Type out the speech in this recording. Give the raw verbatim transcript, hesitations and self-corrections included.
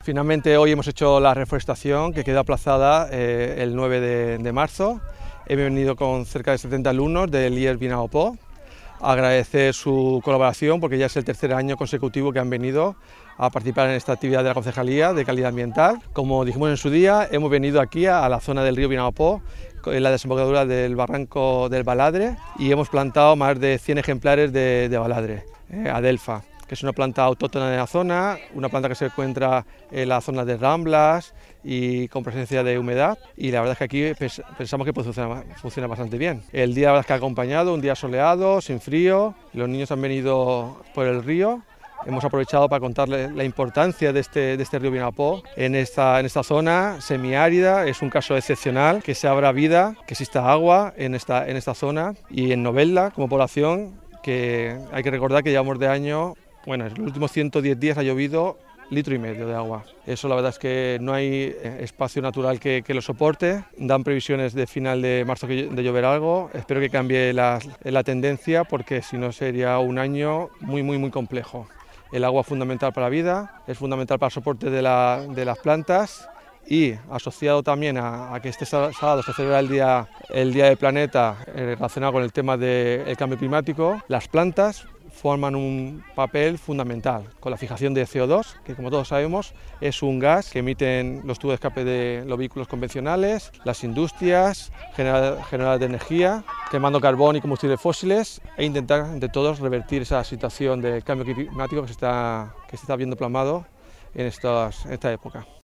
Finalmente hoy hemos hecho la reforestación que quedó aplazada eh, el nueve de marzo. He venido con cerca de setenta alumnos del I E S Vinalopó a agradecer su colaboración porque ya es el tercer año consecutivo que han venido a participar en esta actividad de la Concejalía de Calidad Ambiental. Como dijimos en su día, hemos venido aquí a la zona del río Vinalopó, en la desembocadura del barranco del Baladre, y hemos plantado más de cien ejemplares de, de baladre, eh, adelfa, que es una planta autóctona de la zona, una planta que se encuentra en la zona de ramblas y con presencia de humedad, y la verdad es que aquí pensamos que funciona, funciona bastante bien. El día la verdad es que ha acompañado, un día soleado, sin frío, los niños han venido por el río. Hemos aprovechado para contarles la importancia de este, de este río Vinalopó en esta, en esta zona semiárida. Es un caso excepcional que se abra vida, que exista agua en esta, en esta zona, y en Novelda como población, que hay que recordar que llevamos de año, bueno, en los últimos ciento diez días ha llovido litro y medio de agua. Eso la verdad es que no hay espacio natural que, que lo soporte. Dan previsiones de final de marzo de llover algo. Espero que cambie la, la tendencia, porque si no sería un año muy muy muy complejo. El agua es fundamental para la vida, es fundamental para el soporte de, la, de las plantas, y asociado también a, a que este sábado se celebra el Día, el día del Planeta eh, relacionado con el tema del cambio climático, las plantas forman un papel fundamental con la fijación de C O dos, que como todos sabemos es un gas que emiten los tubos de escape de los vehículos convencionales, las industrias, generadores de energía, quemando carbón y combustibles fósiles, e intentar entre todos revertir esa situación de cambio climático que se está, que se está viendo plasmado en, estos, en esta época.